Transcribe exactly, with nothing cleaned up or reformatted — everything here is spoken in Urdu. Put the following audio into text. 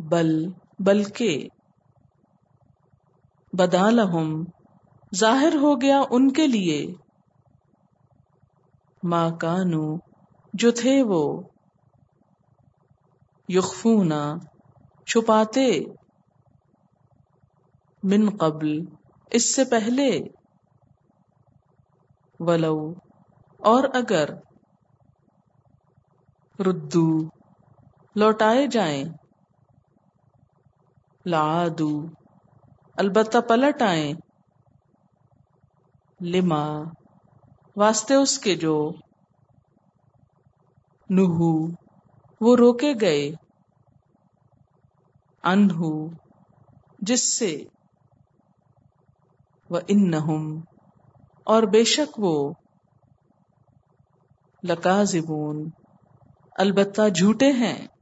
بل بلکہ بدا لہم ظاہر ہو گیا ان کے لیے ما کانو جو تھے وہ یخفون چھپاتے من قبل اس سے پہلے ولو اور اگر ردو لوٹائے جائیں لعادو البتہ پلٹ آئیں لما واسطے اس کے جو نہو وہ روکے گئے عنہ جس سے وَإِنَّهُمْ اور بے شک وہ لکاذبون البتہ جھوٹے ہیں